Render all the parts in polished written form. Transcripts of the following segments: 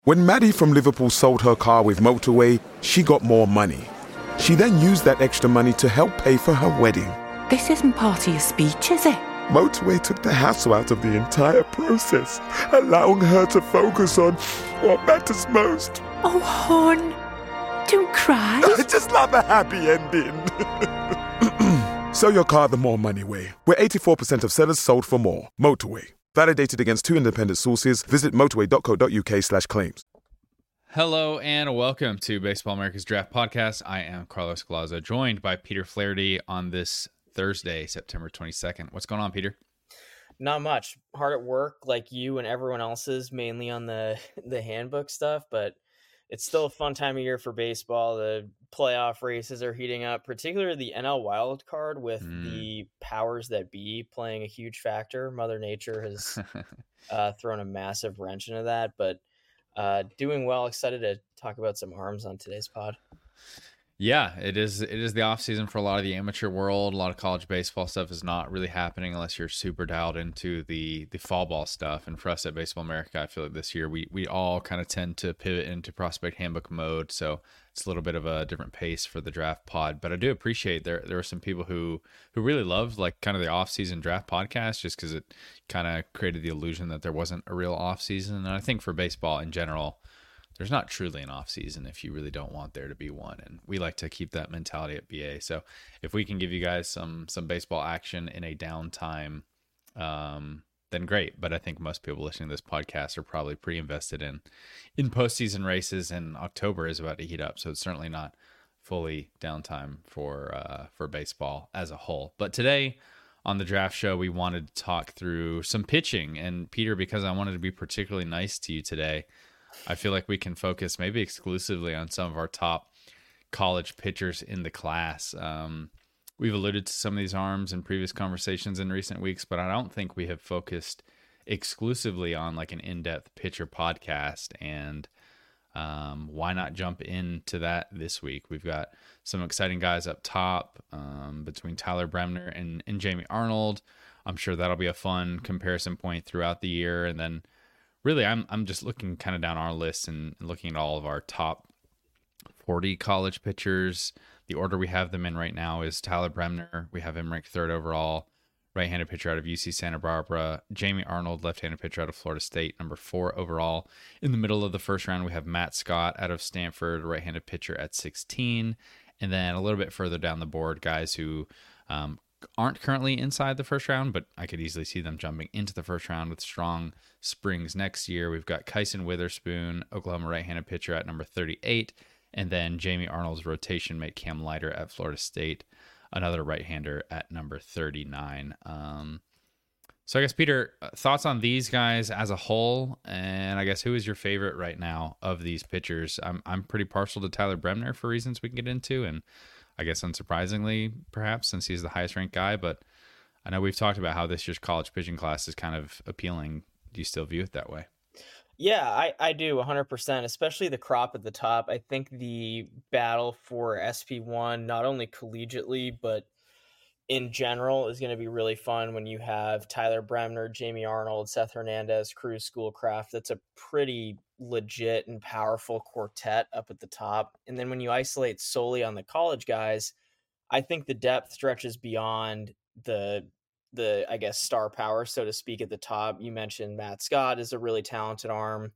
When Maddie from Liverpool sold her car with Motorway, she got more money. She then used that extra money to help pay for her wedding. This isn't part of your speech, is it? Motorway took the hassle out of the entire process, allowing her to focus on what matters most. Oh, hon, don't cry. I just love a happy ending. Sell your car the more money way, where 84% of sellers sold for more. Motorway. Validated against 2 independent sources. Visit motorway.co.uk/claims. Hello and welcome to Baseball America's Draft Podcast. I am Carlos Galazo, joined by Peter Flaherty on this Thursday, September 22nd. What's going on, Peter? Not much. Hard at work like you and everyone else's, mainly on the handbook stuff, but it's still a fun time of year for baseball. The playoff races are heating up, particularly the NL wild card with the powers that be playing a huge factor. Mother Nature has thrown a massive wrench into that, but doing well. Excited to talk about some arms on today's pod. Yeah, it is the off season for a lot of the amateur world. A lot of college baseball stuff is not really happening unless you're super dialed into the fall ball stuff. And for us at Baseball America, I feel like this year we all kind of tend to pivot into prospect handbook mode. So it's a little bit of a different pace for the draft pod. But I do appreciate there are some people who really loved like kind of the off season draft podcast just because it kind of created the illusion that there wasn't a real off season. And I think for baseball in general, there's not truly an off season if you really don't want there to be one. And we like to keep that mentality at BA. So if we can give you guys some baseball action in a downtime, then great. But I think most people listening to this podcast are probably pretty invested in postseason races, and October is about to heat up. So it's certainly not fully downtime for baseball as a whole. But today on the draft show, we wanted to talk through some pitching. And Peter, because I wanted to be particularly nice to you today, I feel like we can focus maybe exclusively on some of our top college pitchers in the class. We've alluded to some of these arms in previous conversations in recent weeks, but I don't think we have focused exclusively on like an in-depth pitcher podcast. And why not jump into that this week? We've got some exciting guys up top between Tyler Bremner and Jamie Arnold. I'm sure that'll be a fun comparison point throughout the year. And then really, I'm just looking kind of down our list and looking at all of our top 40 college pitchers. The order we have them in right now is Tyler Bremner. We have him ranked third overall, right-handed pitcher out of UC Santa Barbara. Jamie Arnold, left-handed pitcher out of Florida State, number 4 overall. In the middle of the first round, we have Matt Scott out of Stanford, right-handed pitcher at 16. And then a little bit further down the board, guys who aren't currently inside the first round, but I could easily see them jumping into the first round with strong springs next year. We've got Kyson Witherspoon, Oklahoma right-handed pitcher at number 38, and then Jamie Arnold's rotation mate Cam Leiter at Florida State, another right-hander at number 39. So I guess, Peter, thoughts on these guys as a whole, and I guess who is your favorite right now of these pitchers? I'm pretty partial to Tyler Bremner for reasons we can get into, and I guess unsurprisingly, perhaps, since he's the highest ranked guy, but I know we've talked about how this year's college pitching class is kind of appealing. Do you still view it that way? Yeah, I do 100%, especially the crop at the top. I think the battle for SP1, not only collegiately, but in general, is going to be really fun when you have Tyler Bremner, Jamie Arnold, Seth Hernandez, Cruz, Schoolcraft. That's a pretty legit and powerful quartet up at the top. And then when you isolate solely on the college guys, I think the depth stretches beyond the I guess star power, so to speak, at the top. You mentioned Matt Scott is a really talented arm.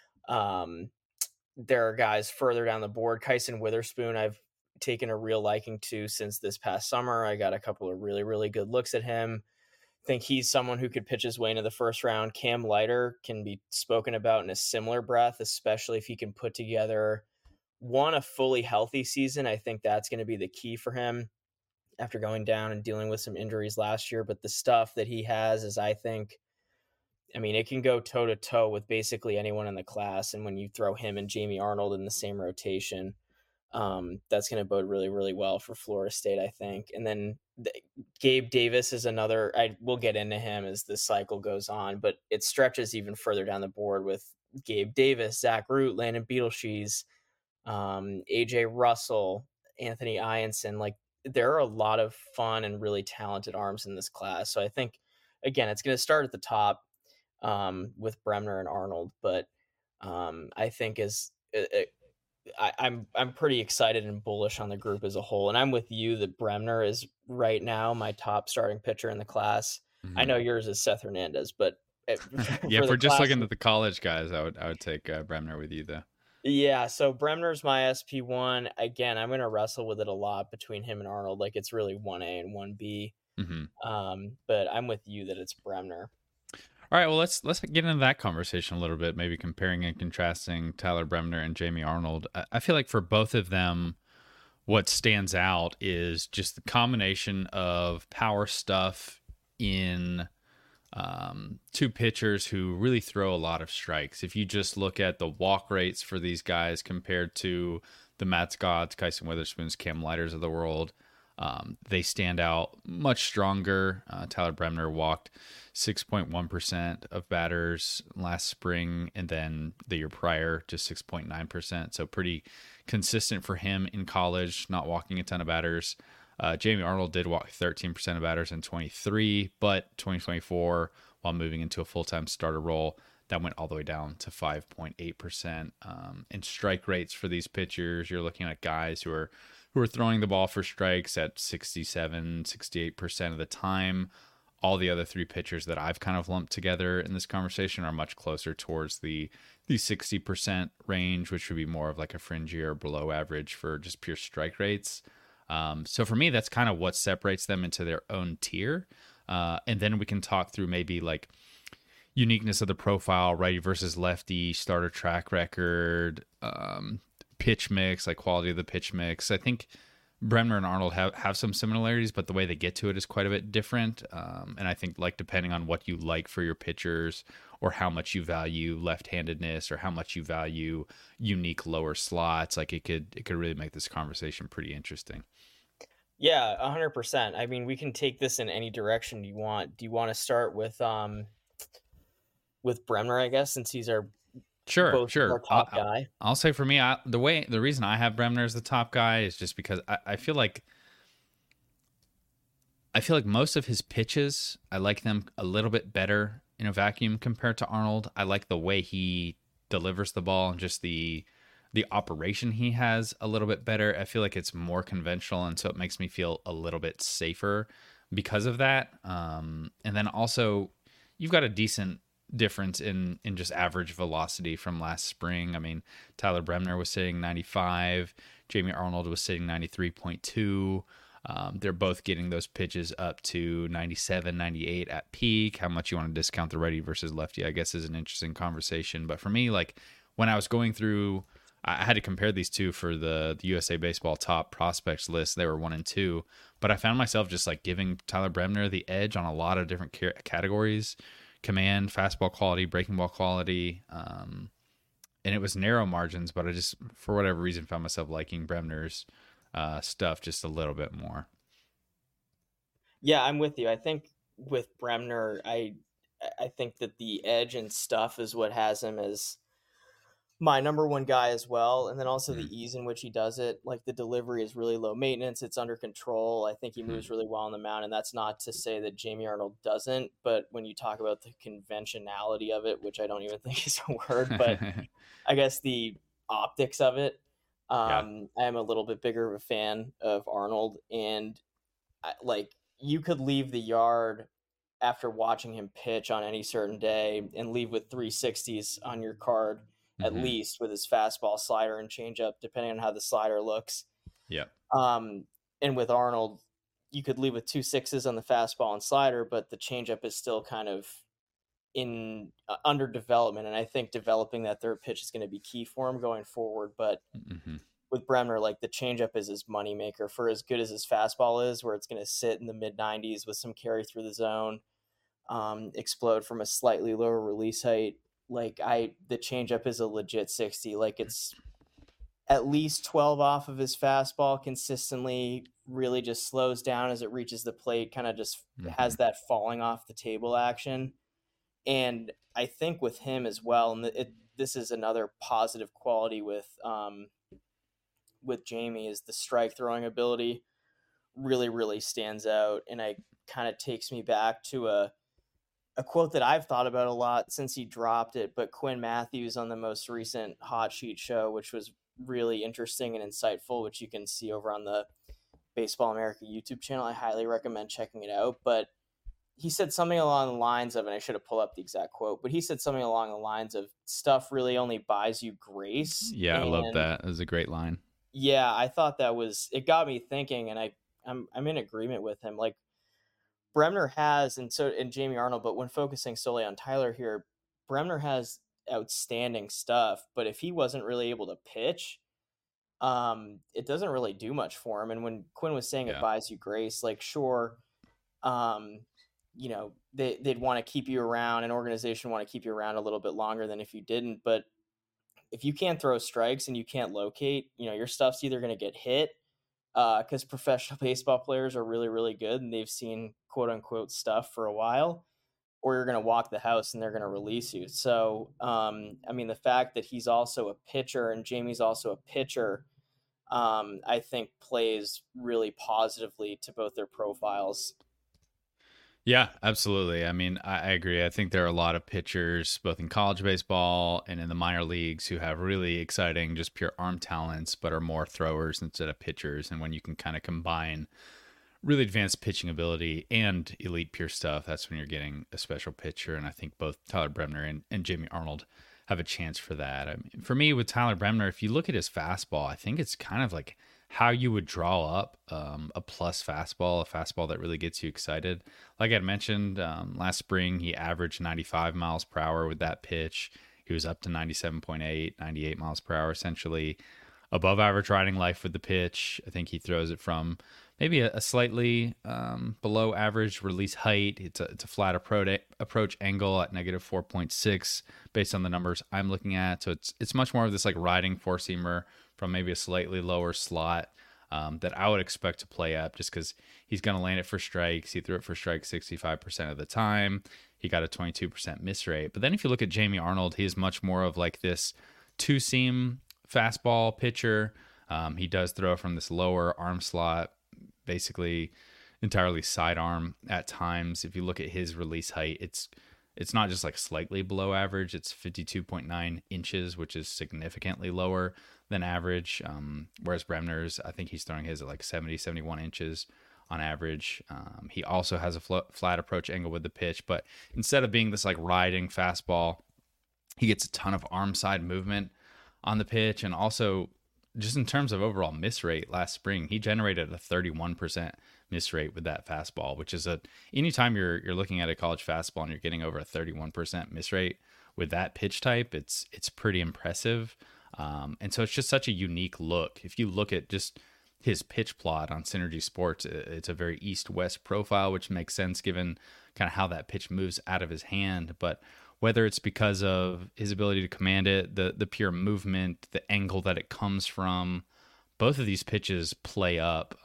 There are guys further down the board. Kyson Witherspoon, I've taken a real liking to since this past summer. I got a couple of really, really good looks at him. Think he's someone who could pitch his way into the first round. Cam Leiter can be spoken about in a similar breath, especially if he can put together a fully healthy season. I think that's going to be the key for him after going down and dealing with some injuries last year. But the stuff that he has is, I think, it can go toe to toe with basically anyone in the class. And when you throw him and Jamie Arnold in the same rotation, that's going to bode really, really well for Florida State, I think. And then Gabe Davis is another. We'll get into him as the cycle goes on, but it stretches even further down the board with Gabe Davis, Zach Root, Landon Beetleshees, AJ Russell, Anthony Ianson. Like, there are a lot of fun and really talented arms in this class. So I think, again, it's going to start at the top with Bremner and Arnold, but I think I'm pretty excited and bullish on the group as a whole, and I'm with you that Bremner is right now my top starting pitcher in the class. I know yours is Seth Hernandez, but Yeah, for if the we're just class, looking at the college guys, I would take Bremner with you though. yeah. So Bremner's my SP1. Again, I'm gonna wrestle with it a lot between him and Arnold. Like it's really 1A and 1B. But I'm with you that it's Bremner. All right, well let's get into that conversation a little bit. Maybe comparing and contrasting Tyler Bremner and Jamie Arnold. I feel like for both of them, what stands out is just the combination of power stuff in two pitchers who really throw a lot of strikes. If you just look at the walk rates for these guys compared to the Matt Scotts, Kyson Witherspoons, Cam Lighters of the world, they stand out much stronger. Tyler Bremner walked 6.1% of batters last spring, and then the year prior just 6.9%. So pretty consistent for him in college, not walking a ton of batters. Jamie Arnold did walk 13% of batters in 23, but 2024, while moving into a full-time starter role, that went all the way down to 5.8%. And strike rates for these pitchers, you're looking at guys who are throwing the ball for strikes at 67, 68% of the time. All the other three pitchers that I've kind of lumped together in this conversation are much closer towards the 60% range, which would be more of like a fringy or below average for just pure strike rates. So for me, that's kind of what separates them into their own tier. And then we can talk through maybe like uniqueness of the profile, righty versus lefty, starter track record, pitch mix, like quality of the pitch mix. I think Bremner and Arnold have some similarities, but the way they get to it is quite a bit different. And I think like depending on what you like for your pitchers or how much you value left-handedness or how much you value unique lower slots, like it could really make this conversation pretty interesting. Yeah, 100%. I mean, we can take this in any direction you want. Do you want to start with Bremner, I guess, since he's our Sure. our top guy? I'll say for me, the reason I have Bremner as the top guy is just because I feel like most of his pitches, I like them a little bit better in a vacuum compared to Arnold. I like the way he delivers the ball and just the operation he has a little bit better. I feel like it's more conventional, and so it makes me feel a little bit safer because of that. And then also, you've got a decent difference in just average velocity from last spring. I mean, Tyler Bremner was sitting 95, Jamie Arnold was sitting 93.2. They're both getting those pitches up to 97, 98 at peak. How much you want to discount the righty versus lefty, I guess, is an interesting conversation. But for me, like when I was going through, I had to compare these two for the USA Baseball top prospects list. They were 1 and 2, but I found myself just like giving Tyler Bremner the edge on a lot of different categories: command, fastball quality, breaking ball quality. And it was narrow margins, but I just, for whatever reason, found myself liking Bremner's stuff just a little bit more. Yeah, I'm with you. I think with Bremner, I think that the edge and stuff is what has him as my number one guy as well. And then also the ease in which he does it. Like the delivery is really low maintenance. It's under control. I think he moves really well on the mound. And that's not to say that Jamie Arnold doesn't, but when you talk about the conventionality of it, which I don't even think is a word, but I guess the optics of it, I am a little bit bigger of a fan of Arnold. And you could leave the yard after watching him pitch on any certain day and leave with 360s on your card, at least with his fastball, slider, and changeup, depending on how the slider looks. Yeah. And with Arnold, you could leave with 2 6s on the fastball and slider, but the changeup is still kind of in under development. And I think developing that third pitch is going to be key for him going forward. But with Bremner, like the changeup is his moneymaker for as good as his fastball is, where it's going to sit in the mid 90s with some carry through the zone, explode from a slightly lower release height. Like the changeup is a legit 60. Like it's at least 12 off of his fastball consistently, really just slows down as it reaches the plate, kind of just has that falling off the table action. And I think with him as well, and this is another positive quality with Jamie, is the strike throwing ability really, really stands out. And it kind of takes me back to a a quote that I've thought about a lot since he dropped it, but Quinn Matthews on the most recent Hot Sheet show, which was really interesting and insightful, which you can see over on the Baseball America YouTube channel. I highly recommend checking it out. But he said something along the lines of, and I should have pulled up the exact quote, but he said something along the lines of, stuff really only buys you grace. Yeah, I love that. It was a great line. Yeah, I thought it got me thinking, and I'm in agreement with him. Like, Bremner has, and Jamie Arnold, but when focusing solely on Tyler here, Bremner has outstanding stuff, but if he wasn't really able to pitch, it doesn't really do much for him. And when Quinn was saying it buys you grace, like, sure, they'd want to keep you around, an organization want to keep you around a little bit longer than if you didn't. But if you can't throw strikes and you can't locate, your stuff's either going to get hit, because professional baseball players are really, really good and they've seen quote unquote stuff for a while, or you're going to walk the house and they're going to release you. So, the fact that he's also a pitcher and Jamie's also a pitcher, I think plays really positively to both their profiles. Yeah, absolutely. I agree. I think there are a lot of pitchers, both in college baseball and in the minor leagues, who have really exciting, just pure arm talents, but are more throwers instead of pitchers. And when you can kind of combine really advanced pitching ability and elite pure stuff, that's when you're getting a special pitcher. And I think both Tyler Bremner and Jamie Arnold have a chance for that. For me, with Tyler Bremner, if you look at his fastball, I think it's kind of like how you would draw up a plus fastball, a fastball that really gets you excited. Like I mentioned, last spring, he averaged 95 miles per hour with that pitch. He was up to 97.8, 98 miles per hour, essentially above average riding life with the pitch. I think he throws it from maybe a slightly below average release height. It's a flat approach angle at negative 4.6 based on the numbers I'm looking at. So it's much more of this like riding four seamer from maybe a slightly lower slot that I would expect to play up, just because he's going to land it for strikes. He threw it for strikes 65% of the time. He got a 22% miss rate. But then if you look at Jamie Arnold, he's much more of like this two-seam fastball pitcher. He does throw from this lower arm slot, basically entirely sidearm at times. If you look at his release height, it's not just like slightly below average. It's 52.9 inches, which is significantly lower than average. Whereas Bremner's, I think he's throwing his at like 70, 71 inches on average. He also has a flat approach angle with the pitch, but instead of being this like riding fastball, he gets a ton of arm side movement on the pitch. And also, just in terms of overall miss rate, last spring, he generated a 31% miss rate with that fastball, which is anytime you're looking at a college fastball and you're getting over a 31% miss rate with that pitch type, it's pretty impressive. And so it's just such a unique look. If you look at just his pitch plot on Synergy Sports, it's a very east-west profile, which makes sense given kind of how that pitch moves out of his hand. But whether it's because of his ability to command it, the pure movement, the angle that it comes from, both of these pitches play up.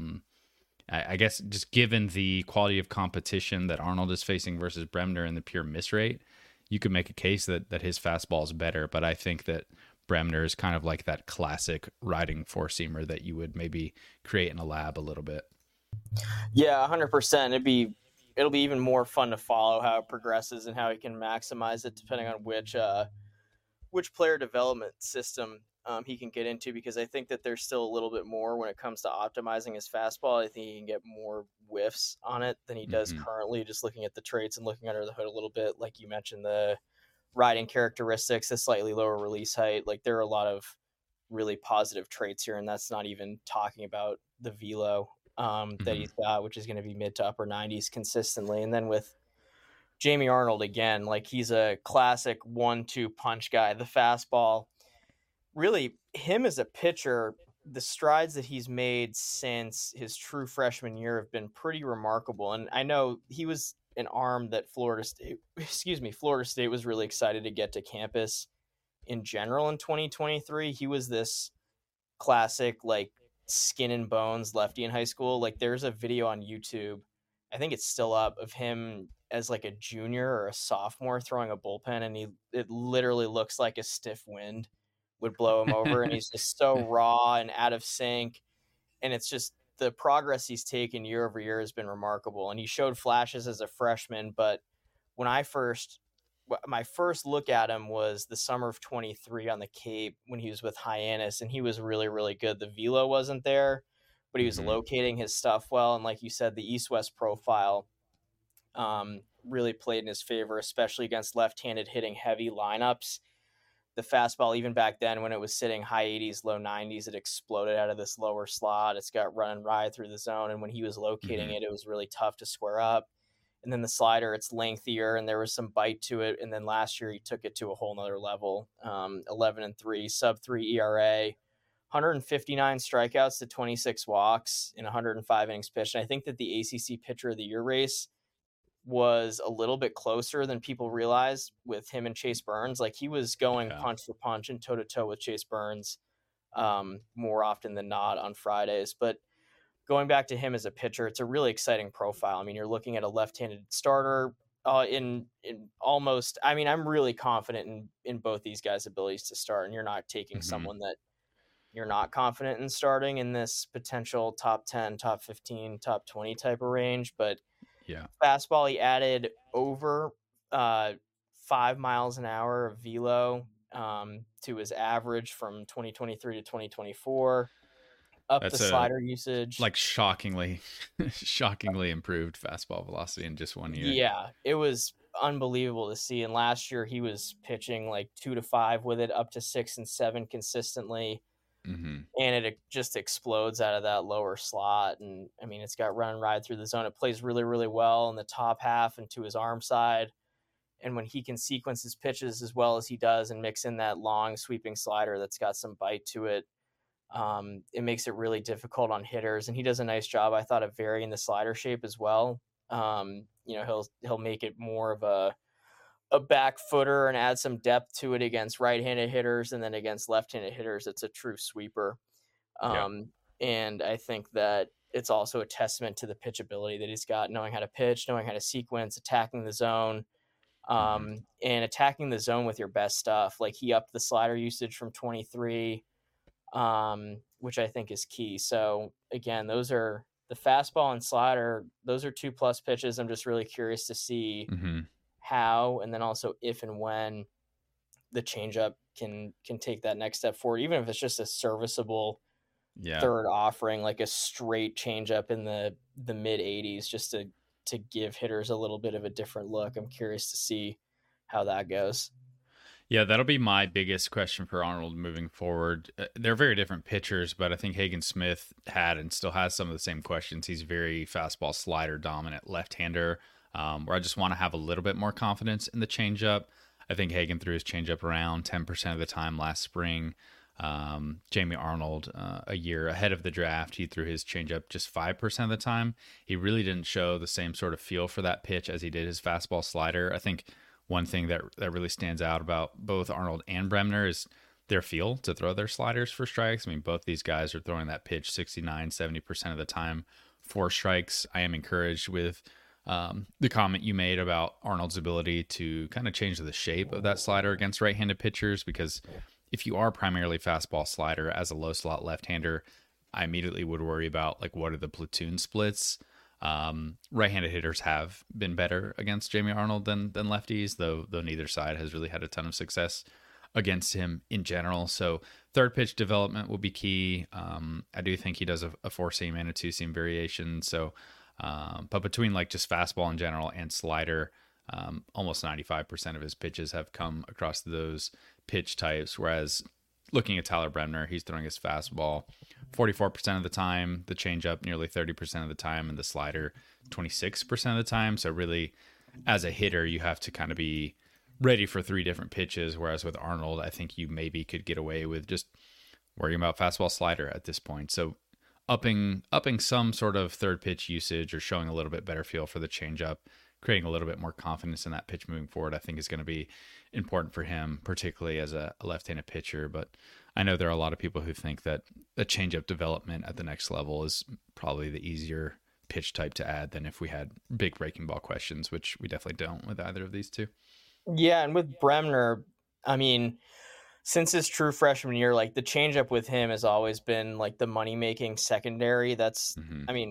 I guess just given the quality of competition that Arnold is facing versus Bremner and the pure miss rate, you could make a case that his fastball is better. But I think that Bremner is kind of like that classic riding four-seamer that you would maybe create in a lab a little bit. Yeah, 100%. It'll be even more fun to follow how it progresses and how he can maximize it depending on which player development system he can get into, because I think that there's still a little bit more when it comes to optimizing his fastball. I think he can get more whiffs on it than he does currently, just looking at the traits and looking under the hood a little bit. Like you mentioned, the riding characteristics, the slightly lower release height. Like, there are a lot of really positive traits here, and that's not even talking about the velo that he's got, which is going to be mid to upper 90s consistently. And then with Jamie Arnold, again, like, he's a classic 1-2 punch guy. The fastball, really, him as a pitcher, the strides that he's made since his true freshman year have been pretty remarkable. And I know he was an arm that Florida State was really excited to get to campus in general in 2023. He was this classic, like, skin and bones lefty in high school. Like, there's a video on YouTube, I think it's still up, of him as like a junior or a sophomore throwing a bullpen, and it literally looks like a stiff wind would blow him over. And he's just so raw and out of sync. And it's just, the progress he's taken year over year has been remarkable. And he showed flashes as a freshman, but when my first look at him was the summer of 23 on the Cape when he was with Hyannis, and he was really, really good. The velo wasn't there, but he was locating his stuff well. And like you said, the East-West profile really played in his favor, especially against left-handed hitting heavy lineups. The fastball, even back then when it was sitting high 80s, low 90s, it exploded out of this lower slot. It's got run and ride through the zone. And when he was locating it, it was really tough to square up. And then the slider, it's lengthier and there was some bite to it. And then last year he took it to a whole nother level. 11-3, sub-3 ERA, 159 strikeouts to 26 walks in 105 innings pitched. And I think that the ACC Pitcher of the Year race was a little bit closer than people realized with him and Chase Burns. Like, he was going punch for punch and toe to toe with Chase Burns more often than not on Fridays. But going back to him as a pitcher, it's a really exciting profile. I mean, you're looking at a left-handed starter in almost, I mean, I'm really confident in both these guys' abilities to start, and you're not taking someone that you're not confident in starting in this potential top 10, top 15, top 20 type of range. But fastball, he added over 5 miles an hour of velo to his average from 2023 to 2024. That's the slider usage, like shockingly improved fastball velocity in just 1 year. Yeah, it was unbelievable to see. And last year he was pitching like 2 to 5 with it, up to 6 and 7 consistently. And it just explodes out of that lower slot. And I mean, it's got run and ride through the zone. It plays really, really well in the top half and to his arm side. And when he can sequence his pitches as well as he does and mix in that long sweeping slider that's got some bite to it, it makes it really difficult on hitters. And he does a nice job, I thought, of varying the slider shape as well. He'll make it more of a back footer and add some depth to it against right-handed hitters, and then against left-handed hitters, it's a true sweeper. And I think that it's also a testament to the pitchability that he's got, knowing how to pitch, knowing how to sequence, attacking the zone, and attacking the zone with your best stuff. Like, he upped the slider usage from 23, which I think is key. So again, those are the fastball and slider. Those are 2+ pitches. I'm just really curious to see how, and then also if and when the changeup can take that next step forward, even if it's just a serviceable third offering, like a straight changeup in the mid 80s, just to give hitters a little bit of a different look. I'm curious to see how that goes. Yeah, that'll be my biggest question for Arnold moving forward. They're very different pitchers, but I think Hagen Smith had and still has some of the same questions. He's very fastball slider dominant left-hander, where I just want to have a little bit more confidence in the changeup. I think Hagen threw his changeup around 10% of the time last spring. Jamie Arnold, a year ahead of the draft, he threw his changeup just 5% of the time. He really didn't show the same sort of feel for that pitch as he did his fastball slider. I think one thing that really stands out about both Arnold and Bremner is their feel to throw their sliders for strikes. I mean, both these guys are throwing that pitch 69, 70% of the time for strikes. I am encouraged with the comment you made about Arnold's ability to kind of change the shape of that slider against right-handed pitchers, because if you are primarily fastball slider as a low slot left-hander, I immediately would worry about, like, what are the platoon splits? Right-handed hitters have been better against Jamie Arnold than lefties, though neither side has really had a ton of success against him in general. So third pitch development will be key. I do think he does a 4-seam and a 2-seam variation. So, but between like just fastball in general and slider, almost 95% of his pitches have come across those pitch types. Whereas looking at Tyler Bremner, he's throwing his fastball 44% of the time, the changeup nearly 30% of the time, and the slider 26% of the time. So really, as a hitter, you have to kind of be ready for 3 different pitches. Whereas with Arnold, I think you maybe could get away with just worrying about fastball slider at this point. So upping some sort of third pitch usage or showing a little bit better feel for the changeup, creating a little bit more confidence in that pitch moving forward, I think is going to be important for him, particularly as a left-handed pitcher. But I know there are a lot of people who think that the changeup development at the next level is probably the easier pitch type to add than if we had big breaking ball questions, which we definitely don't with either of these two. Yeah, and with Bremner, I mean, since his true freshman year, like, the changeup with him has always been like the money-making secondary. That's, I mean,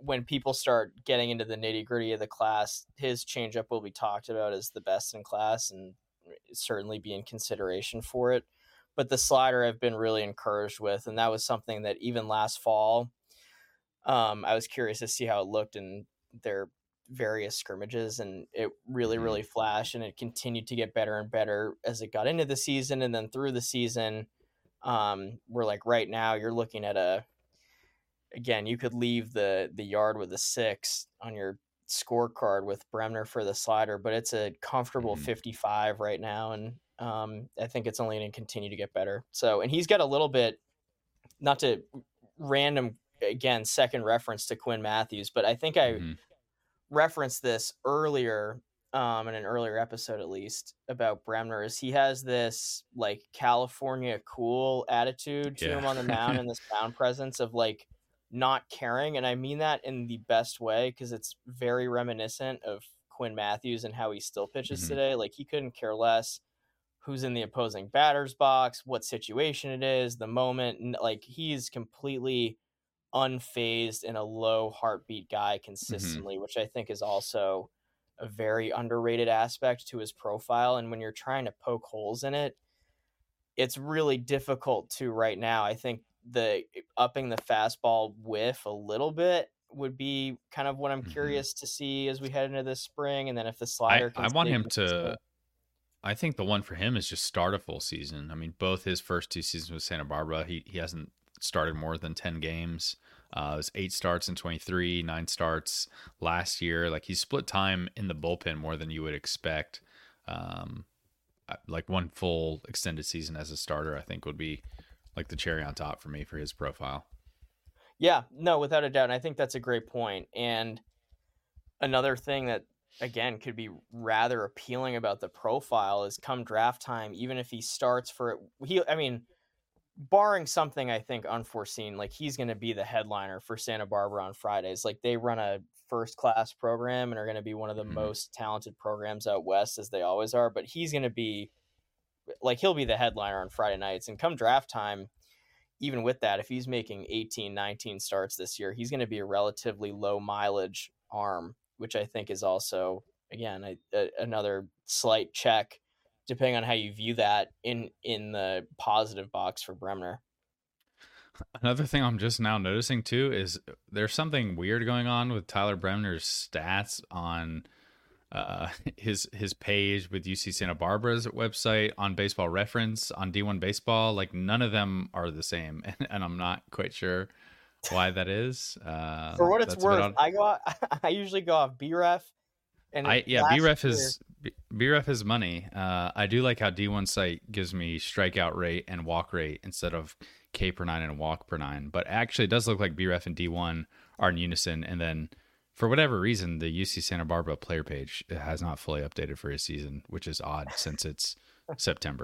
when people start getting into the nitty gritty of the class, his changeup will be talked about as the best in class and certainly be in consideration for it. But the slider I've been really encouraged with, and that was something that even last fall, I was curious to see how it looked in their various scrimmages, and it really flashed, and it continued to get better and better as it got into the season and then through the season. We're like right now you're looking at again, you could leave the yard with a 6 on your scorecard with Bremner for the slider, but it's a comfortable 55 right now. And I think it's only going to continue to get better. So, and he's got a little bit, not to random, again, second reference to Quinn Matthews, but I think I referenced this earlier in an earlier episode, at least, about Bremner, is he has this like California cool attitude to him on the mound and this mound presence of like, not caring, and I mean that in the best way, because it's very reminiscent of Quinn Matthews and how he still pitches today. Like, he couldn't care less who's in the opposing batter's box, what situation it is, the moment, and like he's completely unfazed and a low heartbeat guy consistently, which I think is also a very underrated aspect to his profile. And when you're trying to poke holes in it, it's really difficult to right now. I think the upping the fastball whiff a little bit would be kind of what I'm curious to see as we head into this spring. And then if the slider, I want him to, I think the one for him is just start a full season. I mean, both his first 2 seasons with Santa Barbara, he hasn't started more than 10 games. It was 8 starts in 23, 9 starts last year. Like, he split time in the bullpen more than you would expect. Like, one full extended season as a starter, I think would be like the cherry on top for me for his profile. Yeah, no, without a doubt. And I think that's a great point. And another thing that, again, could be rather appealing about the profile is come draft time, even if he starts for it, I mean, barring something, I think, unforeseen, like he's going to be the headliner for Santa Barbara on Fridays. Like, they run a first-class program and are going to be one of the most talented programs out west, as they always are. But he's going to be, like, he'll be the headliner on Friday nights. And come draft time, even with that, if he's making 18, 19 starts this year, he's going to be a relatively low mileage arm, which I think is also, again, another slight check, depending on how you view that in the positive box for Bremner. Another thing I'm just now noticing too is there's something weird going on with Tyler Bremner's stats on his page with UC Santa Barbara's website, on Baseball Reference, on D1 Baseball. Like, none of them are the same, and I'm not quite sure why that is. For what it's worth, I usually go off BREF. And BREF is money. I do like how D1 site gives me strikeout rate and walk rate instead of K per 9 and walk per 9. But actually, it does look like BREF and D1 are in unison. And then, for whatever reason, the UC Santa Barbara player page has not fully updated for his season, which is odd since it's September.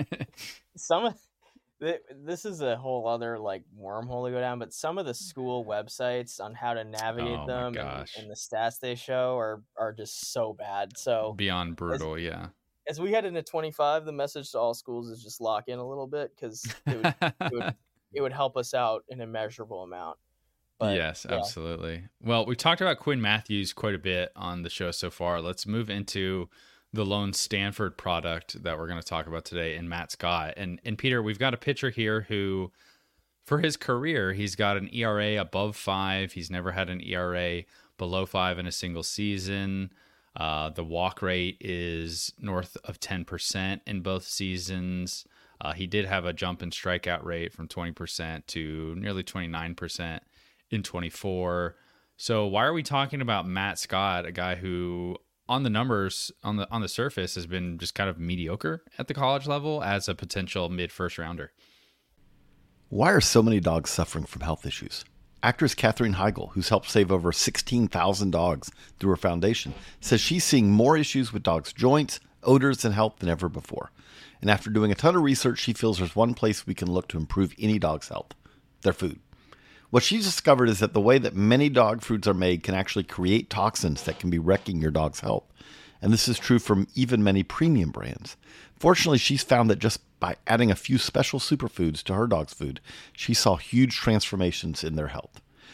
This is a whole other like wormhole to go down, but some of the school websites on how to navigate them and the stats they show are just so bad. So beyond brutal, As we head into 25, the message to all schools is just lock in a little bit, because it would help us out an immeasurable amount. But, yes, absolutely. Well, we talked about Quinn Matthews quite a bit on the show so far. Let's move into the lone Stanford product that we're going to talk about today in Matt Scott. And Peter, we've got a pitcher here who, for his career, he's got an ERA above 5. He's never had an ERA below 5 in a single season. The walk rate is north of 10% in both seasons. He did have a jump in strikeout rate from 20% to nearly 29% in 24. So why are we talking about Matt Scott, a guy who on the numbers on the surface has been just kind of mediocre at the college level as a potential mid-first rounder? Why are so many dogs suffering from health issues? Actress Katherine Heigl, who's helped save over 16,000 dogs through her foundation, says she's seeing more issues with dogs' joints, odors, and health than ever before. And after doing a ton of research, she feels there's one place we can look to improve any dog's health: their food. What she's discovered is that the way that many dog foods are made can actually create toxins that can be wrecking your dog's health. And this is true from even many premium brands. Fortunately, she's found that just by adding a few special superfoods to her dog's food, she saw huge transformations in their health.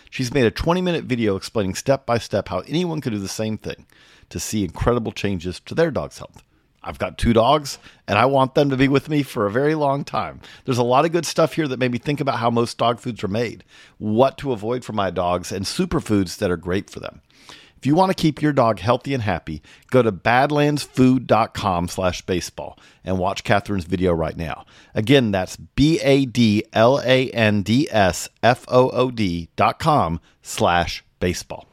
She's made a 20-minute video explaining step by step how anyone could do the same thing to see incredible changes to their dog's health. I've got 2 dogs, and I want them to be with me for a very long time. There's a lot of good stuff here that made me think about how most dog foods are made, what to avoid for my dogs, and superfoods that are great for them. If you want to keep your dog healthy and happy, go to badlandsfood.com/baseball and watch Catherine's video right now. Again, that's badlandsfood.com/baseball.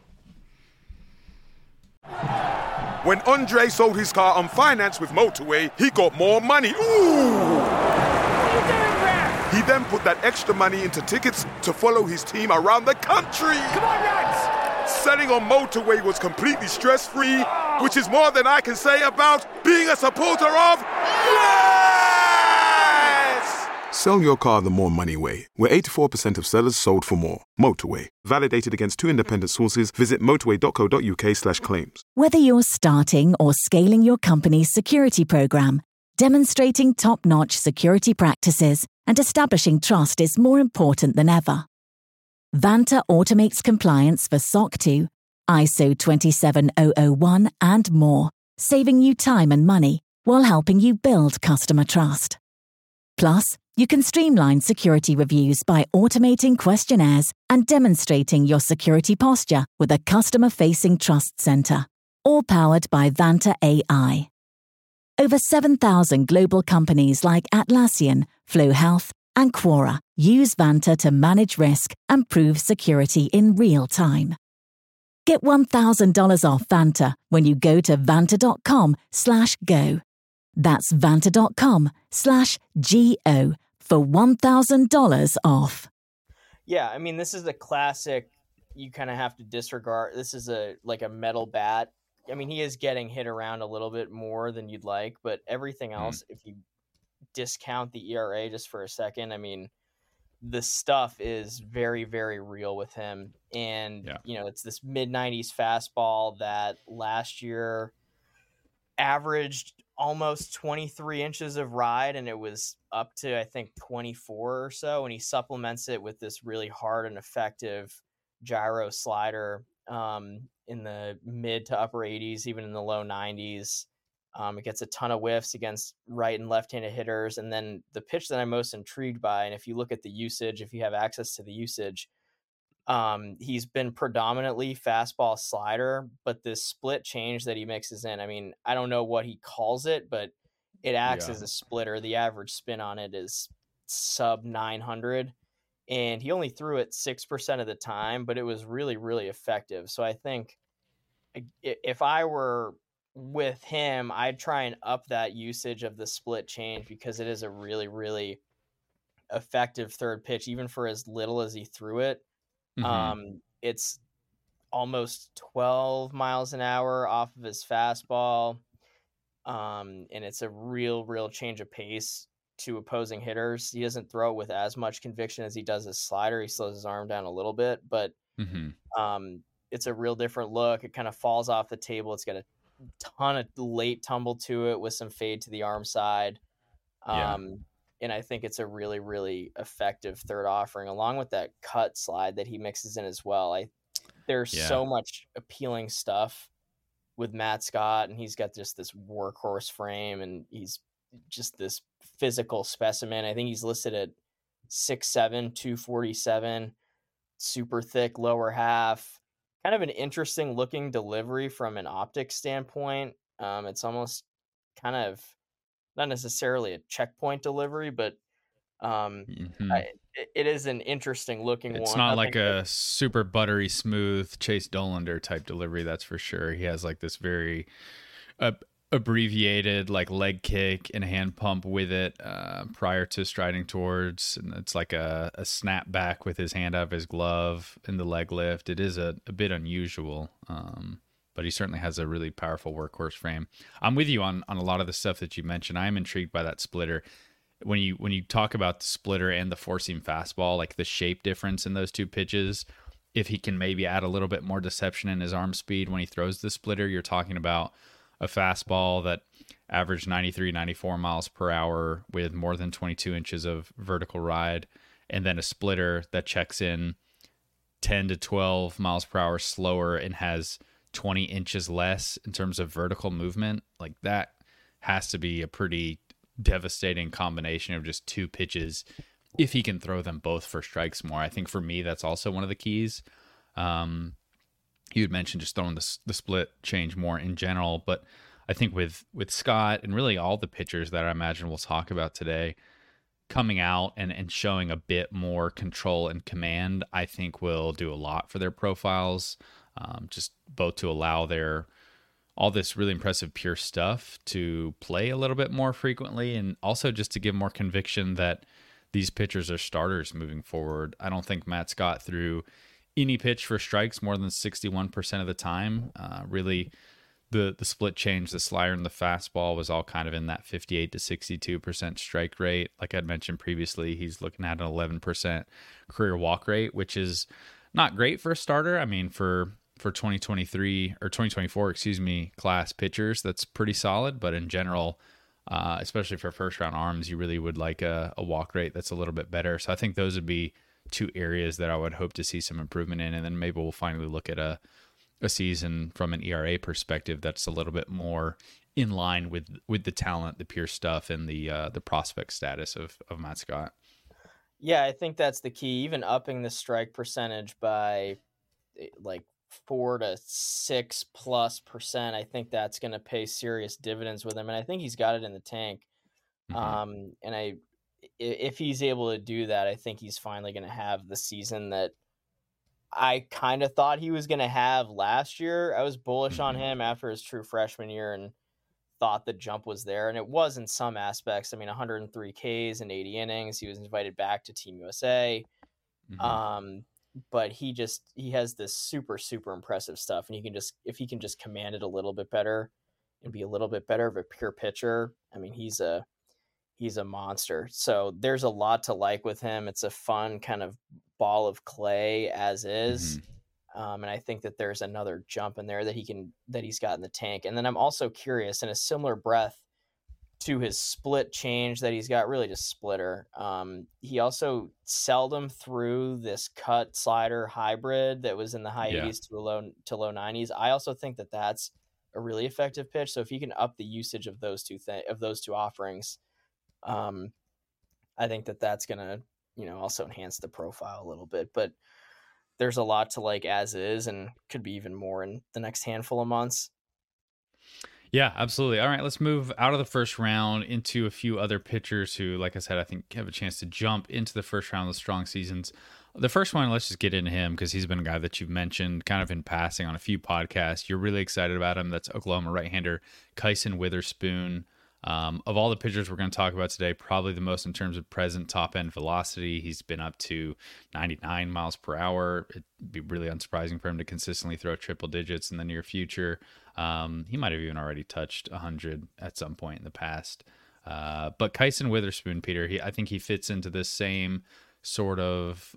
When Andre sold his car on finance with Motorway, he got more money. Ooh! What are you doing, Rex? He then put that extra money into tickets to follow his team around the country. Come on, Rex! Selling on Motorway was completely stress-free, which is more than I can say about being a supporter of Yes! Sell your car the more money way, where 84% of sellers sold for more. Motorway. Validated against 2 independent sources. Visit motorway.co.uk/claims. Whether you're starting or scaling your company's security program, demonstrating top-notch security practices and establishing trust is more important than ever. Vanta automates compliance for SOC 2, ISO 27001 and more, saving you time and money while helping you build customer trust. Plus, you can streamline security reviews by automating questionnaires and demonstrating your security posture with a customer-facing trust center, all powered by Vanta AI. Over 7,000 global companies like Atlassian, Flow Health, and Quora use Vanta to manage risk and prove security in real time. Get $1,000 off Vanta when you go to vanta.com/go. That's vanta.com/GO for $1,000 off. Yeah, I mean, this is a classic. You kind of have to disregard. This is a metal bat. I mean, he is getting hit around a little bit more than you'd like, but everything else, if you discount the ERA just for a second, I mean, the stuff is very, very real with him. And, it's this mid-90s fastball that last year averaged almost 23 inches of ride, and it was up to, I think, 24 or so. And he supplements it with this really hard and effective gyro slider in the mid to upper 80s, even in the low 90s. It gets a ton of whiffs against right and left-handed hitters. And then the pitch that I'm most intrigued by, and if you look at the usage, if you have access to the usage, he's been predominantly fastball slider, but this split change that he mixes in, I mean, I don't know what he calls it, but it acts as a splitter. The average spin on it is sub 900, and he only threw it 6% of the time, but it was really, really effective. So I think if I were with him, I'd try and up that usage of the split change, because it is a really, really effective third pitch, even for as little as he threw it. It's almost 12 miles an hour off of his fastball. And it's a real change of pace to opposing hitters. He doesn't throw it with as much conviction as he does his slider. He slows his arm down a little bit, but it's a real different look. It kind of falls off the table. It's got a ton of late tumble to it with some fade to the arm side. And I think it's a really, really effective third offering, along with that cut slide that he mixes in as well. There's so much appealing stuff with Matt Scott, and he's got just this workhorse frame, and he's just this physical specimen. I think he's listed at 6'7", 247, super thick lower half. Kind of an interesting looking delivery from an optics standpoint. It's almost kind of not necessarily a checkpoint delivery, but it is an interesting looking one. It's not like a super buttery smooth Chase Dollander type delivery, that's for sure. He has like this very abbreviated like leg kick and hand pump with it prior to striding towards, and it's like a snap back with his hand out of his glove in the leg lift. It is a bit unusual, but he certainly has a really powerful workhorse frame. I'm with you on a lot of the stuff that you mentioned. I am intrigued by that splitter. When you talk about the splitter and the four-seam fastball, like the shape difference in those two pitches, if he can maybe add a little bit more deception in his arm speed when he throws the splitter, you're talking about a fastball that averaged 93, 94 miles per hour with more than 22 inches of vertical ride, and then a splitter that checks in 10 to 12 miles per hour slower and has 20 inches less in terms of vertical movement, like that has to be a pretty devastating combination of just two pitches if he can throw them both for strikes more. I think for me, that's also one of the keys. You had mentioned just throwing the split change more in general, but I think with Scott and really all the pitchers that I imagine we'll talk about today, coming out and showing a bit more control and command, I think will do a lot for their profiles, just both to allow all this really impressive pure stuff to play a little bit more frequently, and also just to give more conviction that these pitchers are starters moving forward. I don't think Matt Scott threw any pitch for strikes more than 61% of the time. Really, the split change, the slider, and the fastball was all kind of in that 58 to 62% strike rate. Like I'd mentioned previously, he's looking at an 11% career walk rate, which is not great for a starter. I mean, for 2023 or 2024, class pitchers, that's pretty solid. But in general, especially for first round arms, you really would like a walk rate that's a little bit better. So I think those would be two areas that I would hope to see some improvement in. And then maybe we'll finally look at a season from an ERA perspective that's a little bit more in line with the talent, the pure stuff, and the prospect status of Matt Scott. Yeah, I think that's the key. Even upping the strike percentage by like 4 to 6+%, I think that's going to pay serious dividends with him, and I think he's got it in the tank. And if he's able to do that, I think he's finally going to have the season that I kind of thought he was going to have last year. I was bullish on him after his true freshman year and thought the jump was there, and it was in some aspects. I mean, 103 Ks in 80 innings. He was invited back to Team USA. But he has this super, super impressive stuff, and if he can just command it a little bit better and be a little bit better of a pure pitcher, I mean, he's a monster. So there's a lot to like with him. It's a fun kind of ball of clay as is. And I think that there's another jump in there that he's got in the tank. And then I'm also curious, in a similar breath to his split change that he's got, really just splitter. He also seldom threw this cut slider hybrid that was in the high 80s to low 90s. I also think that that's a really effective pitch. So if you can up the usage of those two offerings, I think that that's going to, also enhance the profile a little bit, but there's a lot to like as is, and could be even more in the next handful of months. Yeah, absolutely. All right, let's move out of the first round into a few other pitchers who, like I said, I think have a chance to jump into the first round with strong seasons. The first one, let's just get into him because he's been a guy that you've mentioned kind of in passing on a few podcasts. You're really excited about him. That's Oklahoma right-hander Kyson Witherspoon. Of all the pitchers we're going to talk about today, probably the most in terms of present top-end velocity. He's been up to 99 miles per hour. It'd be really unsurprising for him to consistently throw triple digits in the near future. He might have even already touched 100 at some point in the past. But Kyson Witherspoon, Peter, I think he fits into this same sort of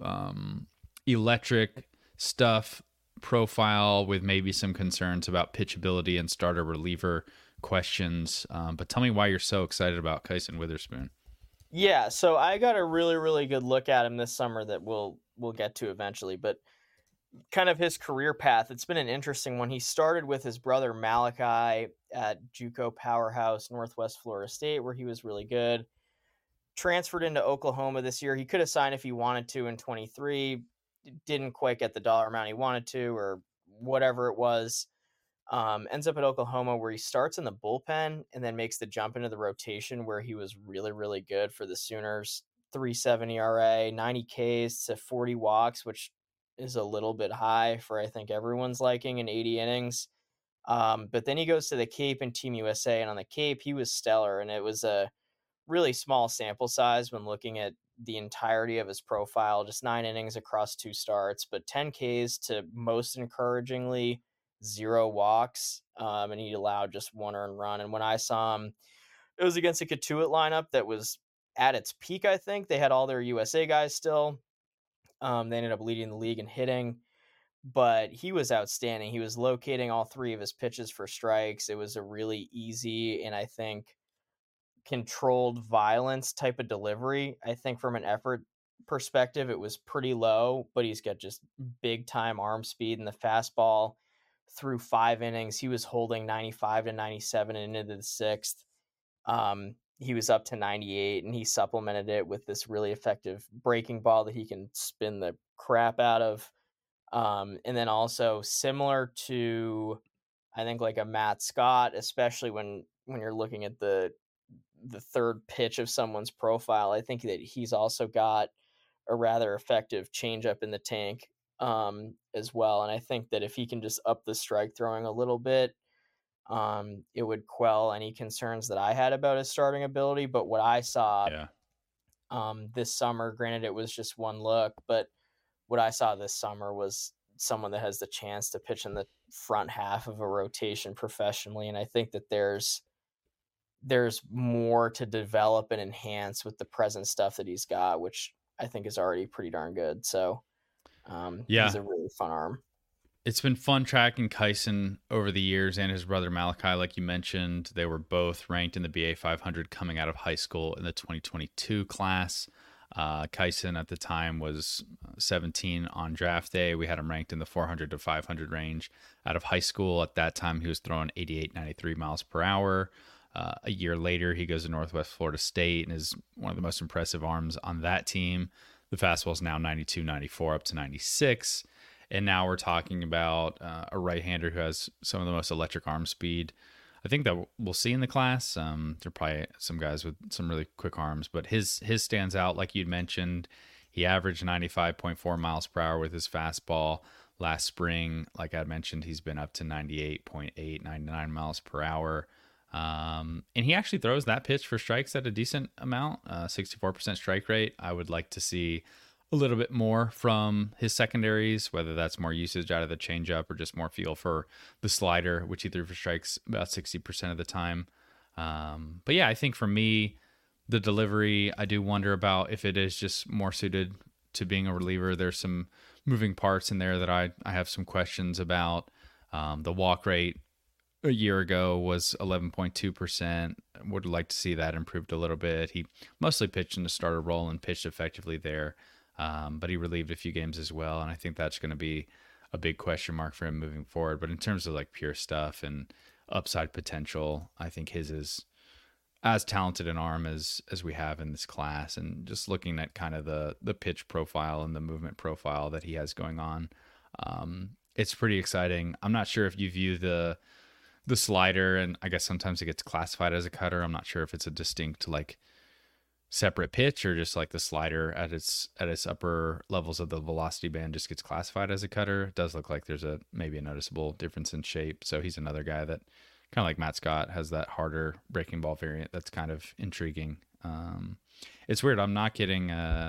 electric stuff profile with maybe some concerns about pitchability and starter reliever questions. But tell me why you're so excited about Kyson Witherspoon. Yeah, so I got a really, really good look at him this summer that we'll get to eventually, but kind of his career path, it's been an interesting one. He started with his brother Malachi at JUCO powerhouse Northwest Florida State, where he was really good. Transferred into Oklahoma this year. He could have signed if he wanted to in 23. Didn't quite get the dollar amount he wanted to, or whatever it was. Ends up at Oklahoma, where he starts in the bullpen and then makes the jump into the rotation, where he was really, really good for the Sooners. 3.7 ERA, 90 Ks to 40 walks, which is a little bit high for, I think, everyone's liking in 80 innings. But then he goes to the Cape and Team USA, and on the Cape, he was stellar, and it was a really small sample size when looking at the entirety of his profile, just 9 innings across 2 starts, but 10 Ks to, most encouragingly, 0 walks, and he allowed just 1 earned run. And when I saw him, it was against a Katuitt lineup that was at its peak, I think. They had all their USA guys still. They ended up leading the league in hitting, but he was outstanding. He was locating all 3 of his pitches for strikes. It was a really easy and, I think, controlled violence type of delivery. I think from an effort perspective, it was pretty low, but he's got just big time arm speed, and the fastball through 5 innings, he was holding 95 to 97 and into the 6th. He was up to 98, and he supplemented it with this really effective breaking ball that he can spin the crap out of. And then also similar to, I think, like a Matt Scott, especially when you're looking at the third pitch of someone's profile, I think that he's also got a rather effective changeup in the tank as well. And I think that if he can just up the strike throwing a little bit, it would quell any concerns that I had about his starting ability. But what I saw this summer, granted it was just one look, but what I saw this summer was someone that has the chance to pitch in the front half of a rotation professionally. And I think that there's more to develop and enhance with the present stuff that he's got, which I think is already pretty darn good. So he's a really fun arm. It's been fun tracking Kyson over the years, and his brother Malachi, like you mentioned. They were both ranked in the BA 500 coming out of high school in the 2022 class. Kyson at the time was 17 on draft day. We had him ranked in the 400 to 500 range out of high school. At that time, he was throwing 88, 93 miles per hour. A year later, he goes to Northwest Florida State and is one of the most impressive arms on that team. The fastball is now 92, 94, up to 96. And now we're talking about a right-hander who has some of the most electric arm speed I think that we'll see in the class. There are probably some guys with some really quick arms, but his stands out. Like you'd mentioned, he averaged 95.4 miles per hour with his fastball last spring. Like I'd mentioned, he's been up to 98.8, 99 miles per hour. And he actually throws that pitch for strikes at a decent amount, 64% strike rate. I would like to see a little bit more from his secondaries, whether that's more usage out of the changeup or just more feel for the slider, which he threw for strikes about 60% of the time. But yeah, I think for me, the delivery, I do wonder about if it is just more suited to being a reliever. There's some moving parts in there that I have some questions about. The walk rate a year ago was 11.2%. Would like to see that improved a little bit. He mostly pitched in the starter role and pitched effectively there. But he relieved a few games as well, and I think that's going to be a big question mark for him moving forward. But in terms of like pure stuff and upside potential, I think his is as talented an arm as we have in this class. And just looking at kind of the pitch profile and the movement profile that he has going on, it's pretty exciting. I'm not sure if you view the slider, and I guess sometimes it gets classified as a cutter. I'm not sure if it's a distinct like separate pitch or just like the slider at its upper levels of the velocity band just gets classified as a cutter. It does look like there's maybe a noticeable difference in shape. So he's another guy that kind of like Matt Scott has that harder breaking ball variant that's kind of intriguing. It's weird. I'm not getting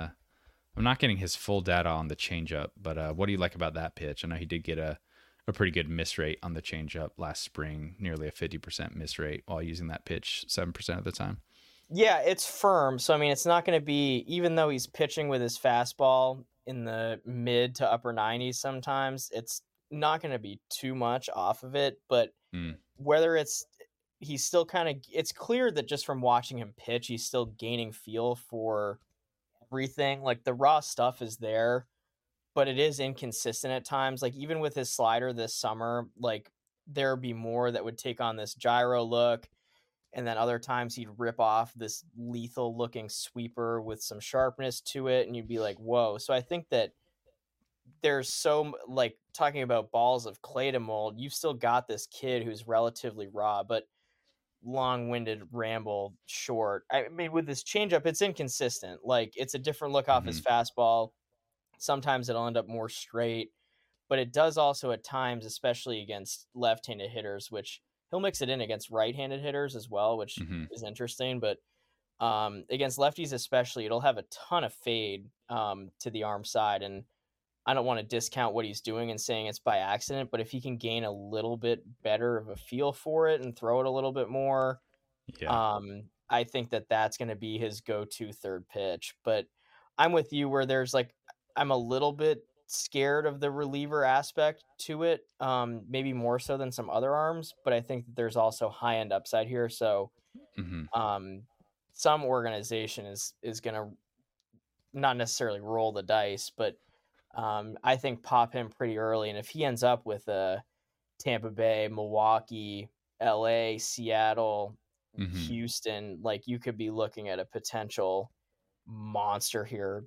his full data on the changeup, but what do you like about that pitch? I know he did get a pretty good miss rate on the changeup last spring, nearly a 50% miss rate while using that pitch 7% of the time. Yeah, it's firm. So, I mean, it's not going to be, even though he's pitching with his fastball in the mid to upper 90s sometimes, it's not going to be too much off of it. But whether he's still kind of, it's clear that just from watching him pitch, he's still gaining feel for everything. Like the raw stuff is there, but it is inconsistent at times. Like even with his slider this summer, like there'd be more that would take on this gyro look. And then other times he'd rip off this lethal looking sweeper with some sharpness to it. And you'd be like, whoa. So I think that there's so, like, talking about balls of clay to mold, you've still got this kid who's relatively raw, but long-winded ramble short. I mean, with this changeup, it's inconsistent. Like, it's a different look off his fastball. Sometimes it'll end up more straight, but it does also at times, especially against left-handed hitters, which he'll mix it in against right-handed hitters as well, which is interesting. But against lefties especially, it'll have a ton of fade to the arm side. And I don't want to discount what he's doing and saying it's by accident, but if he can gain a little bit better of a feel for it and throw it a little bit more, I think that that's going to be his go-to third pitch. But I'm with you where there's like, I'm a little bit scared of the reliever aspect to it, maybe more so than some other arms, but I think that there's also high end upside here. So some organization is going to not necessarily roll the dice, but I think pop him pretty early. And if he ends up with a Tampa Bay, Milwaukee, LA, Seattle, Houston, like you could be looking at a potential monster here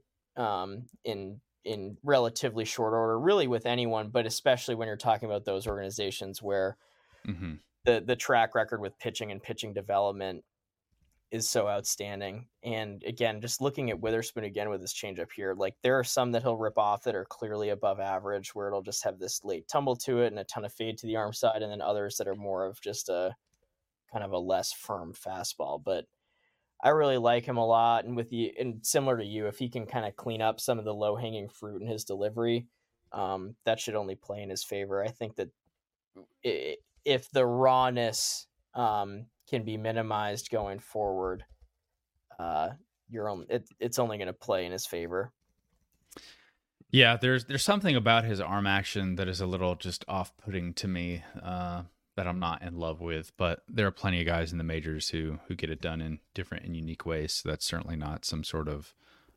in relatively short order, really with anyone, but especially when you're talking about those organizations where the track record with pitching and pitching development is so outstanding. And again, just looking at Witherspoon again with his changeup here, like there are some that he'll rip off that are clearly above average, where it'll just have this late tumble to it and a ton of fade to the arm side, and then others that are more of just a kind of a less firm fastball. But I really like him a lot, and similar to you, if he can kind of clean up some of the low hanging fruit in his delivery, that should only play in his favor. I think that if the rawness can be minimized going forward, it's only going to play in his favor. Yeah, there's something about his arm action that is a little just off-putting to me, that I'm not in love with, but there are plenty of guys in the majors who get it done in different and unique ways. So that's certainly not some sort of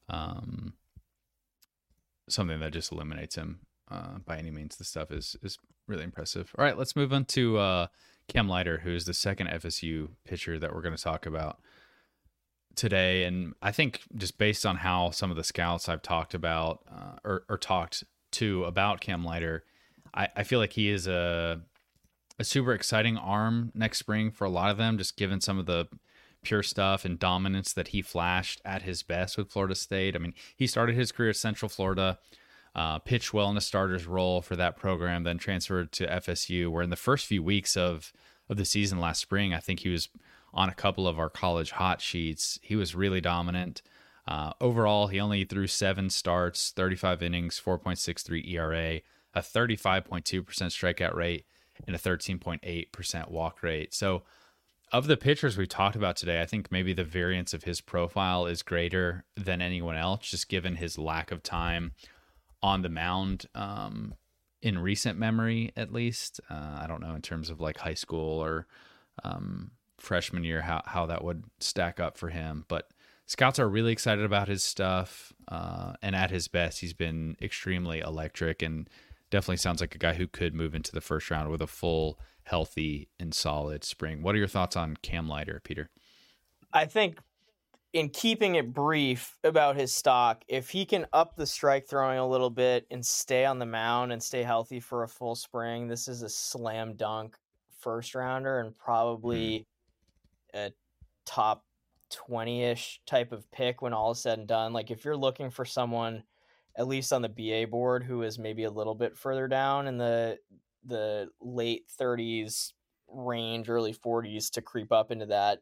something that just eliminates him by any means. The stuff is really impressive. All right, let's move on to Cam Leiter, who is the second FSU pitcher that we're going to talk about today. And I think just based on how some of the scouts I've talked about or talked to about Cam Leiter, I feel like he is a super exciting arm next spring for a lot of them, just given some of the pure stuff and dominance that he flashed at his best with Florida State. I mean, he started his career at Central Florida, pitched well in a starter's role for that program, then transferred to FSU, where in the first few weeks of the season last spring, I think he was on a couple of our college hot sheets. He was really dominant. Overall, he only threw 7 starts, 35 innings, 4.63 ERA, a 35.2% strikeout rate, and a 13.8% walk rate. So of the pitchers we talked about today, I think maybe the variance of his profile is greater than anyone else, just given his lack of time on the mound in recent memory, at least. I don't know in terms of like high school or freshman year, how that would stack up for him. But scouts are really excited about his stuff. And at his best, he's been extremely electric and definitely sounds like a guy who could move into the first round with a full, healthy, and solid spring. What are your thoughts on Cam Leiter, Peter? I think in keeping it brief about his stock, if he can up the strike throwing a little bit and stay on the mound and stay healthy for a full spring, this is a slam dunk first rounder and probably a top 20-ish type of pick when all is said and done. Like if you're looking for someone, at least on the BA board, who is maybe a little bit further down in the late 30s range, early 40s to creep up into that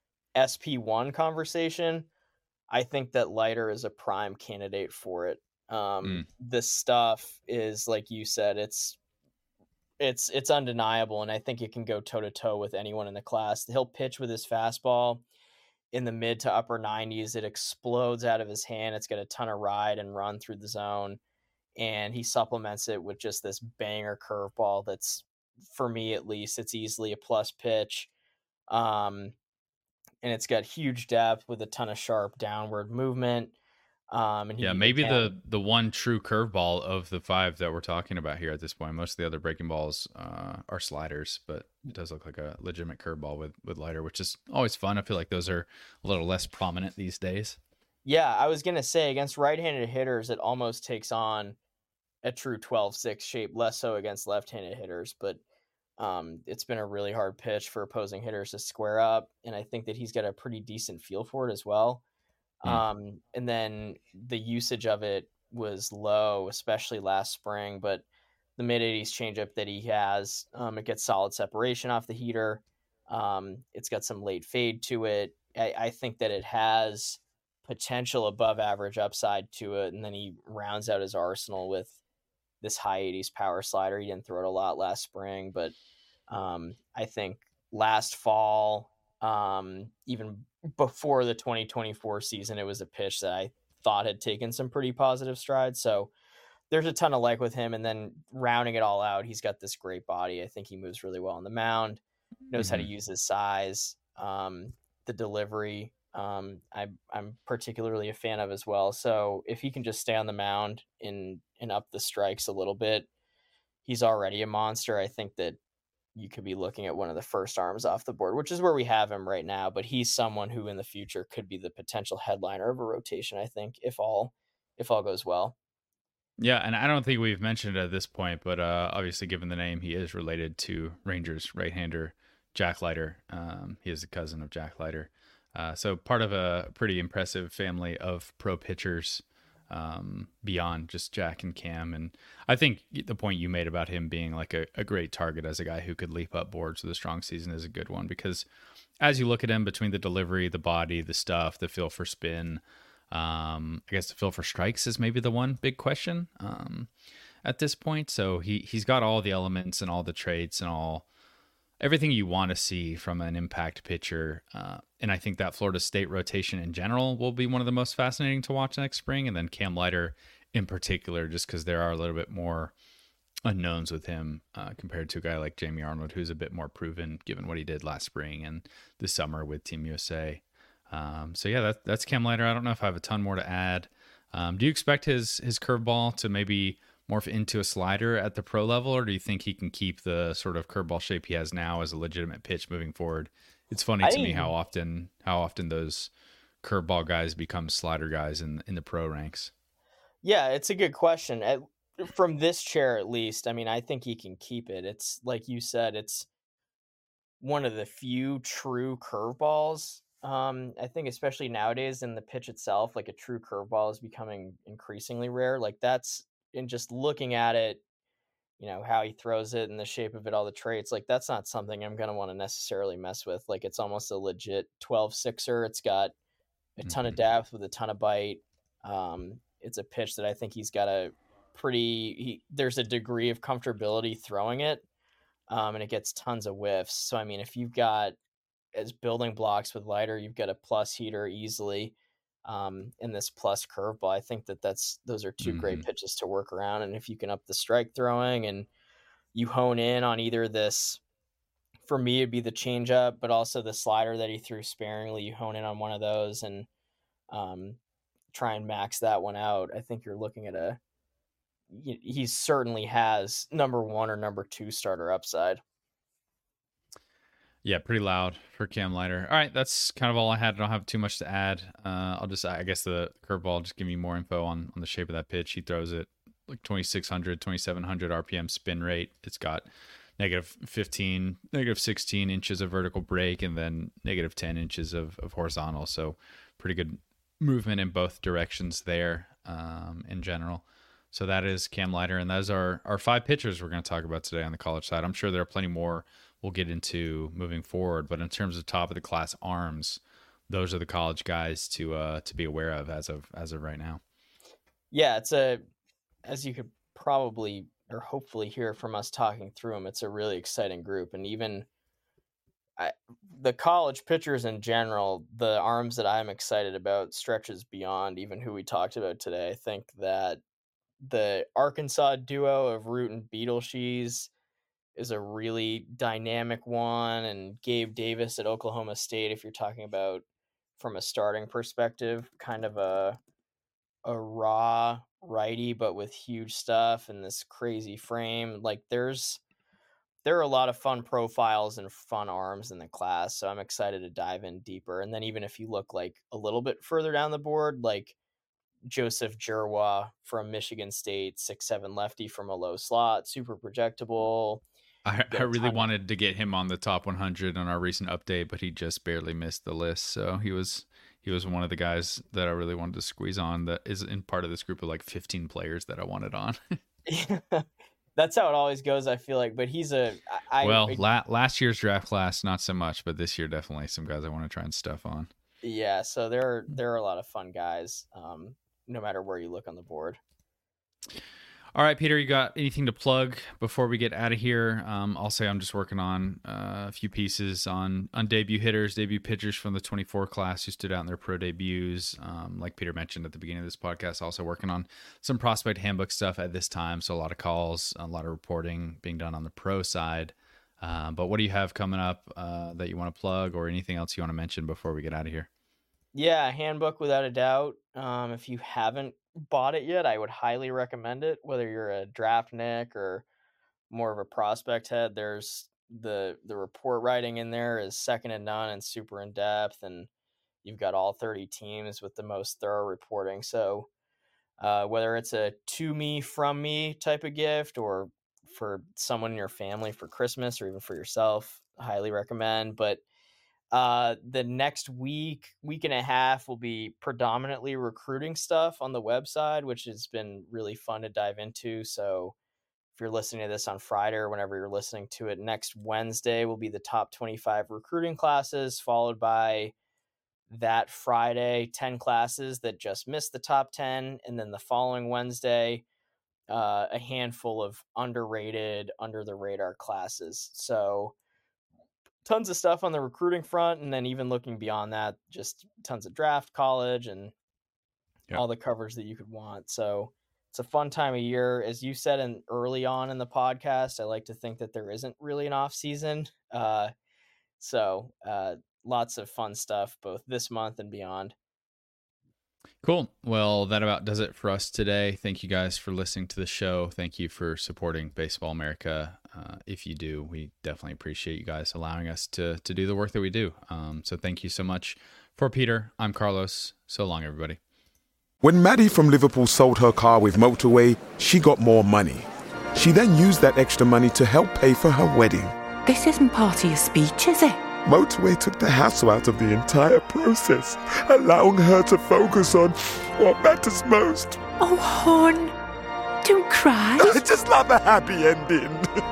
SP1 conversation, I think that Leiter is a prime candidate for it. The stuff is, like you said, it's undeniable, and I think it can go toe to toe with anyone in the class. He'll pitch with his fastball in the mid to upper 90s. It explodes out of his hand. It's got a ton of ride and run through the zone, and he supplements it with just this banger curveball that's, for me at least, it's easily a plus pitch. And it's got huge depth with a ton of sharp downward movement. And maybe the one true curveball of the 5 that we're talking about here at this point. Most of the other breaking balls are sliders, but it does look like a legitimate curveball with Leiter, which is always fun. I feel like those are a little less prominent these days. Yeah, I was going to say, against right-handed hitters, it almost takes on a true 12-6 shape, less so against left-handed hitters, but it's been a really hard pitch for opposing hitters to square up, and I think that he's got a pretty decent feel for it as well. And then the usage of it was low, especially last spring, but the mid-80s changeup that he has, it gets solid separation off the heater. It's got some late fade to it. I think that it has potential above average upside to it, and then he rounds out his arsenal with this high 80s power slider. He didn't throw it a lot last spring, but I think last fall, even before the 2024 season, it was a pitch that I thought had taken some pretty positive strides. So there's a ton of like with him. And then rounding it all out, he's got this great body. I think he moves really well on the mound, knows how to use his size. The delivery I'm particularly a fan of as well. So if he can just stay on the mound and up the strikes a little bit, he's already a monster. I think that you could be looking at one of the first arms off the board, which is where we have him right now. But he's someone who in the future could be the potential headliner of a rotation, I think, if all goes well. Yeah, and I don't think we've mentioned it at this point, but obviously, given the name, he is related to Rangers right-hander Jack Leiter. He is a cousin of Jack Leiter. So part of a pretty impressive family of pro pitchers beyond just Jack and Cam. And I think the point you made about him being like a great target as a guy who could leap up boards with a strong season is a good one, because as you look at him, between the delivery, the body, the stuff, the feel for spin, I guess the feel for strikes is maybe the one big question at this point. So he's got all the elements and all the traits and everything you want to see from an impact pitcher. And I think that Florida State rotation in general will be one of the most fascinating to watch next spring. And then Cam Leiter in particular, just because there are a little bit more unknowns with him compared to a guy like Jamie Arnold, who's a bit more proven given what he did last spring and this summer with Team USA. So yeah, that's Cam Leiter. I don't know if I have a ton more to add. Do you expect his curveball to maybe morph into a slider at the pro level, or do you think he can keep the sort of curveball shape he has now as a legitimate pitch moving forward? It's funny to me how often those curveball guys become slider guys in the pro ranks. Yeah, it's a good question. From this chair, at least, I mean, I think he can keep it. It's like you said, it's one of the few true curveballs. I think especially nowadays in the pitch itself, like a true curveball is becoming increasingly rare. Like that's, in just looking at it, how he throws it and the shape of it, all the traits, like that's not something I'm going to want to necessarily mess with. Like it's almost a legit 12-6er. It's got a ton of depth with a ton of bite. It's a pitch that I think he's got there's a degree of comfortability throwing it. And it gets tons of whiffs. So, I mean, if you've got as building blocks with Leiter, you've got a plus heater easily in this plus curveball. I think those are two great pitches to work around. And if you can up the strike throwing and you hone in on either this, for me, it'd be the changeup, but also the slider that he threw sparingly, you hone in on one of those and try and max that one out. I think you're looking at he certainly has number 1 or number 2 starter upside. Yeah, pretty loud for Cam Leiter. All right, that's kind of all I had. I don't have too much to add. I guess the curveball, just give me more info on the shape of that pitch. He throws it like 2,600, 2,700 RPM spin rate. It's got -15, -16 inches of vertical break, and then -10 inches of horizontal. So pretty good movement in both directions there in general. So that is Cam Leiter, and those are our 5 pitchers we're going to talk about today on the college side. I'm sure there are plenty more we'll get into moving forward, but in terms of top of the class arms, those are the college guys to be aware of as of right now. Yeah, as you could probably or hopefully hear from us talking through them, it's a really exciting group. And even the college pitchers in general, the arms that I'm excited about stretches beyond even who we talked about today. I think that the Arkansas duo of Root and Beetleshees is a really dynamic one, and Gabe Davis at Oklahoma State, if you're talking about from a starting perspective, kind of a raw righty, but with huge stuff and this crazy frame. Like there are a lot of fun profiles and fun arms in the class, so I'm excited to dive in deeper. And then even if you look like a little bit further down the board, like Joseph Jerwa from Michigan State, 6'7" lefty from a low slot, super projectable. I really wanted to get him on the top 100 on our recent update, but he just barely missed the list. So he was one of the guys that I really wanted to squeeze on, that is in part of this group of like 15 players that I wanted on. That's how it always goes, I feel like. But he's last year's draft class, not so much, but this year definitely some guys I want to try and stuff on. Yeah, so there are a lot of fun guys, no matter where you look on the board. All right, Peter, you got anything to plug before we get out of here? I'll say I'm just working on a few pieces on debut hitters, debut pitchers from the 24 class who stood out in their pro debuts. Like Peter mentioned at the beginning of this podcast, also working on some prospect handbook stuff at this time. So a lot of calls, a lot of reporting being done on the pro side. But what do you have coming up that you want to plug, or anything else you want to mention before we get out of here? Yeah, handbook without a doubt. If you haven't bought it yet, I would highly recommend it. Whether you're a draft Nick or more of a prospect head, there's the report writing in there is second to none and super in depth, and you've got all 30 teams with the most thorough reporting. So whether it's a to me from me type of gift or for someone in your family for Christmas or even for yourself, highly recommend. But the next week and a half will be predominantly recruiting stuff on the website, which has been really fun to dive into. So if you're listening to this on Friday or whenever you're listening to it, next Wednesday will be the top 25 recruiting classes, followed by that Friday 10 classes that just missed the top 10. And then the following Wednesday, a handful of underrated, under the radar classes. So tons of stuff on the recruiting front. And then even looking beyond that, just tons of draft, college, and all the coverage that you could want. So it's a fun time of year. As you said early on in the podcast, I like to think that there isn't really an off season. So lots of fun stuff both this month and beyond. Cool. Well, that about does it for us today. Thank you guys for listening to the show. Thank you for supporting Baseball America. If you do, we definitely appreciate you guys allowing us to do the work that we do. So thank you so much. For Peter, I'm Carlos. So long, everybody. When Maddie from Liverpool sold her car with Motorway, she got more money. She then used that extra money to help pay for her wedding. This isn't part of your speech, is it? Motorway took the hassle out of the entire process, allowing her to focus on what matters most. Oh, hon, don't cry. I just love a happy ending.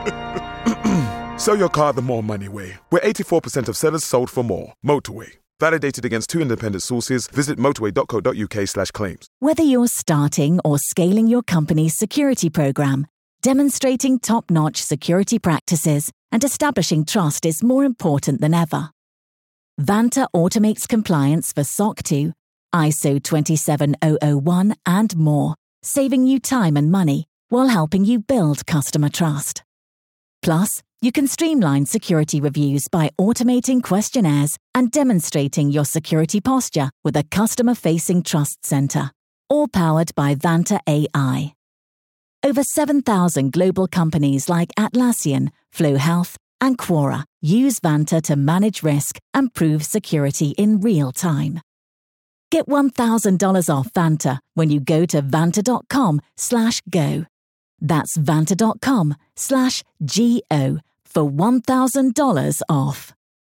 Sell your car the more money way. Where 84% of sellers sold for more. Motorway. Validated against 2 independent sources. Visit motorway.co.uk/claims. Whether you're starting or scaling your company's security program, demonstrating top-notch security practices and establishing trust is more important than ever. Vanta automates compliance for SOC 2, ISO 27001 and more, saving you time and money while helping you build customer trust. Plus, you can streamline security reviews by automating questionnaires and demonstrating your security posture with a customer-facing trust center, all powered by Vanta AI. Over 7,000 global companies like Atlassian, Flow Health, and Quora use Vanta to manage risk and prove security in real time. Get $1,000 off Vanta when you go to vanta.com/go. That's vanta.com/GO for $1,000 off.